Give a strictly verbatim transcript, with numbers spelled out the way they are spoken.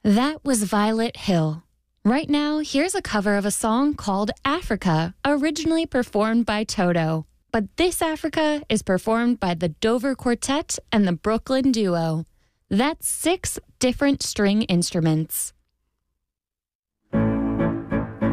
That was Violet Hill. Right now, here's a cover of a song called Africa, originally performed by Toto. But this Africa is performed by the Dover Quartet and the Brooklyn Duo. That's six different string instruments.